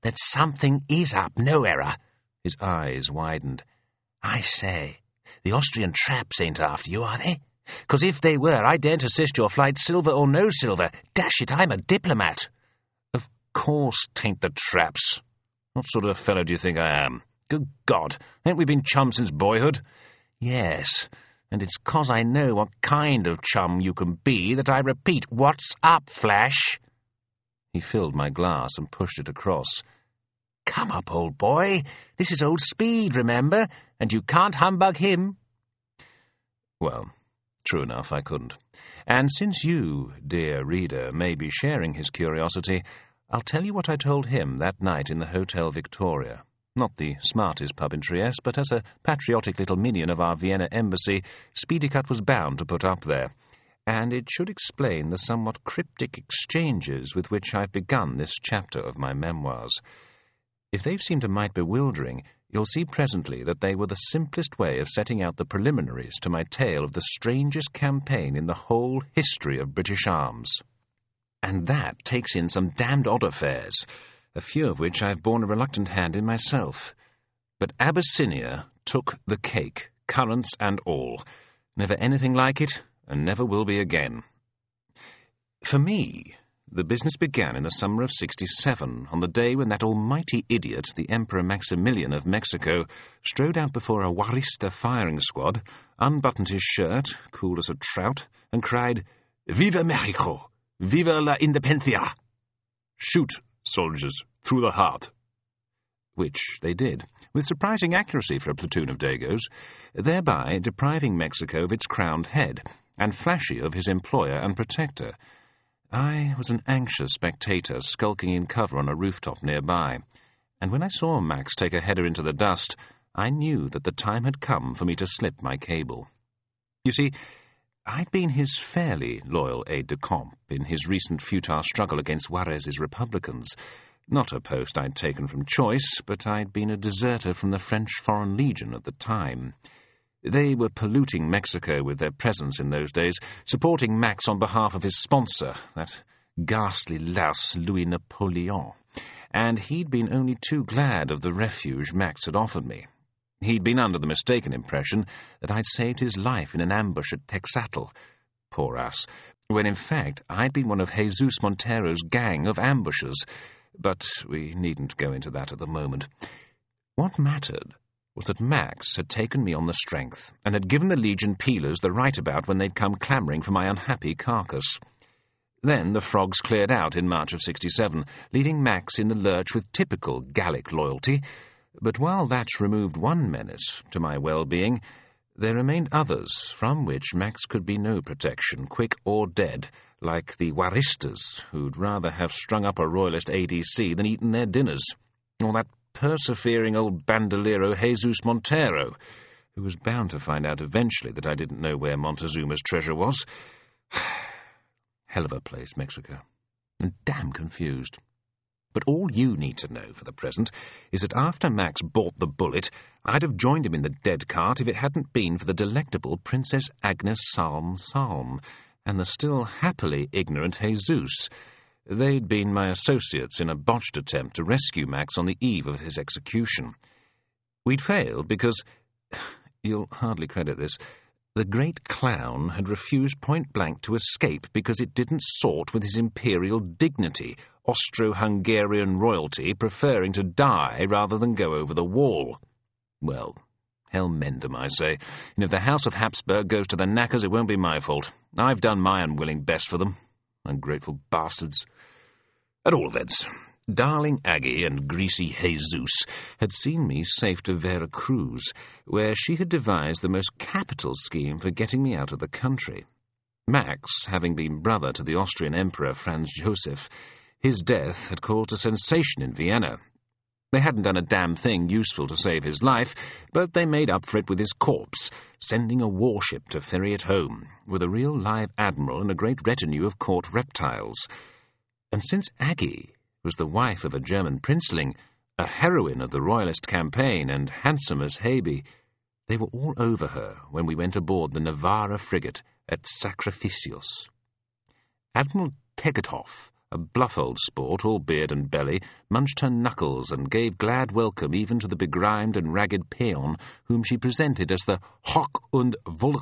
that something is up, no error." His eyes widened. "I say, the Austrian traps ain't after you, are they? 'Cause if they were, I daren't assist your flight, silver or no silver. Dash it, I'm a diplomat." "Of course 'tain't the traps. What sort of fellow do you think I am? Good God, ain't we been chums since boyhood?" "Yes, and it's 'cause I know what kind of chum you can be that I repeat, what's up, Flash?" He filled my glass and pushed it across. "Come up, old boy. This is old Speed, remember? And you can't humbug him." Well, true enough, I couldn't. And since you, dear reader, may be sharing his curiosity, I'll tell you what I told him that night in the Hotel Victoria. Not the smartest pub in Trieste, but as a patriotic little minion of our Vienna embassy, Speedicut was bound to put up there. And it should explain the somewhat cryptic exchanges with which I've begun this chapter of my memoirs. If they've seemed a mite bewildering, you'll see presently that they were the simplest way of setting out the preliminaries to my tale of the strangest campaign in the whole history of British arms. And that takes in some damned odd affairs, a few of which I've borne a reluctant hand in myself. But Abyssinia took the cake, currants and all. Never anything like it, and never will be again. For me, the business began in the summer of '67, on the day when that almighty idiot, the Emperor Maximilian of Mexico, strode out before a Juarista firing squad, unbuttoned his shirt, cool as a trout, and cried, "Viva Mexico! Viva la Independencia! Shoot, soldiers, through the heart." Which they did, with surprising accuracy for a platoon of Dagos, thereby depriving Mexico of its crowned head, and Flashy of his employer and protector. I was an anxious spectator skulking in cover on a rooftop nearby, and when I saw Max take a header into the dust, I knew that the time had come for me to slip my cable. You see, I'd been his fairly loyal aide-de-camp in his recent futile struggle against Juarez's Republicans. Not a post I'd taken from choice, but I'd been a deserter from the French Foreign Legion at the time. They were polluting Mexico with their presence in those days, supporting Max on behalf of his sponsor, that ghastly louse Louis Napoleon, and he'd been only too glad of the refuge Max had offered me. He'd been under the mistaken impression that I'd saved his life in an ambush at Texatl, poor ass, when in fact I'd been one of Jesus Montero's gang of ambushers, but we needn't go into that at the moment. What mattered was that Max had taken me on the strength, and had given the Legion peelers the right about when they'd come clamouring for my unhappy carcass. Then the frogs cleared out in March of '67, leaving Max in the lurch with typical Gallic loyalty, but while that removed one menace to my well-being, there remained others from which Max could be no protection, quick or dead, like the Juaristas, who'd rather have strung up a royalist ADC than eaten their dinners, or that persevering old bandolero Jesus Montero, who was bound to find out eventually that I didn't know where Montezuma's treasure was. Hell of a place, Mexico, and damn confused. But all you need to know for the present is that after Max bought the bullet, I'd have joined him in the dead cart if it hadn't been for the delectable Princess Agnes Salm, and the still happily ignorant Jesus. They'd been my associates in a botched attempt to rescue Max on the eve of his execution. We'd failed because, you'll hardly credit this, the great clown had refused point-blank to escape because it didn't sort with his imperial dignity, Austro-Hungarian royalty preferring to die rather than go over the wall. Well, hell mend 'em, I say, and if the House of Habsburg goes to the knackers, it won't be my fault. I've done my unwilling best for them. Ungrateful bastards. At all events, darling Aggie and greasy Jesus had seen me safe to Vera Cruz, where she had devised the most capital scheme for getting me out of the country. Max, having been brother to the Austrian Emperor Franz Joseph, his death had caused a sensation in Vienna. They hadn't done a damn thing useful to save his life, but they made up for it with his corpse, sending a warship to ferry it home, with a real live admiral and a great retinue of court reptiles. And since Aggie was the wife of a German princeling, a heroine of the royalist campaign, and handsome as Haby, they were all over her when we went aboard the Navarra frigate at Sacrificios. Admiral Tegethoff, a bluff old sport, all beard and belly, munched her knuckles and gave glad welcome even to the begrimed and ragged peon whom she presented as the Hock und